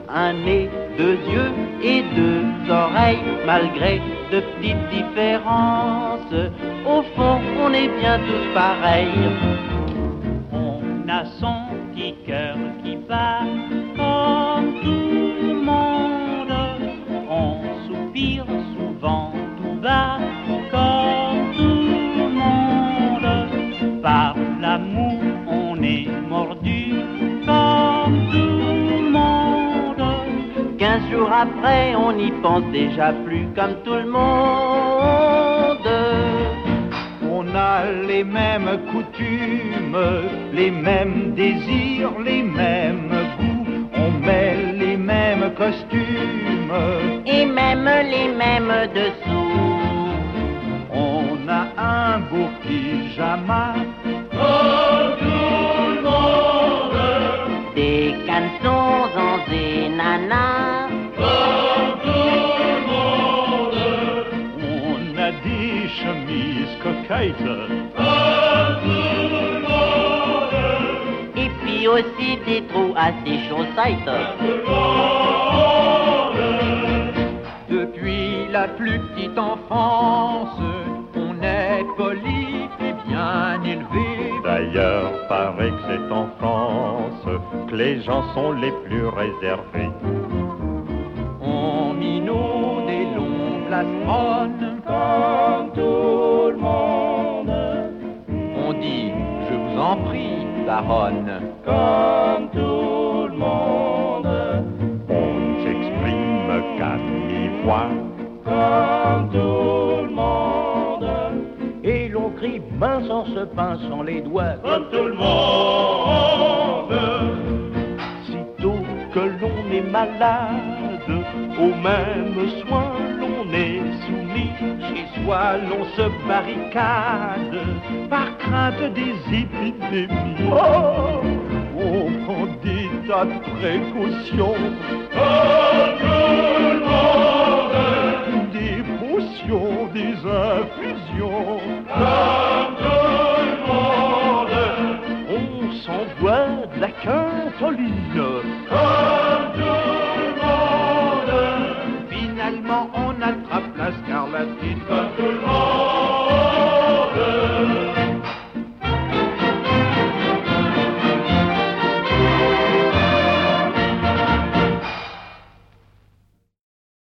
un nez, deux yeux et deux oreilles, malgré de petites différences. Au fond, on est bien tous pareils. On a son petit cœur qui bat comme tout le monde. On soupire souvent tout bas comme tout le monde. Par l'amour, on est mordu comme tout le monde. 15 jours après, on n'y pense déjà plus comme tout le monde. On a les mêmes coutumes, les mêmes désirs, les mêmes goûts. On met les mêmes costumes et même les mêmes dessous. On a un beau pyjama comme tout le monde. Des caleçons en zénana comme tout le monde. On a des chemises coquettes comme tout le monde. et puis aussi des trous à ses chaussettes. Comme tout le monde. Depuis la plus petite enfance, on est poli et bien élevé. D'ailleurs, paraît que c'est en France que les gens sont les plus réservés. On minoue des longs plastrons comme tout le monde. On dit, je vous en prie, baronne, comme tout le monde. On ne s'exprime qu'à mi-voix, Comme tout le monde. Et l'on crie mince en se pinçant les doigts. Comme tout le monde. Sitôt que l'on est malade, aux mêmes soins l'on est soumis. Chez soi l'on se barricade par crainte des épidémies. Oh, on prend des tas de précautions. Comme tout le monde. Des potions, des infusions. Comme tout le monde. On s'envoie de la quintoline. Comme tout le monde. Finalement, on attrape la scarlatine. Comme tout le monde.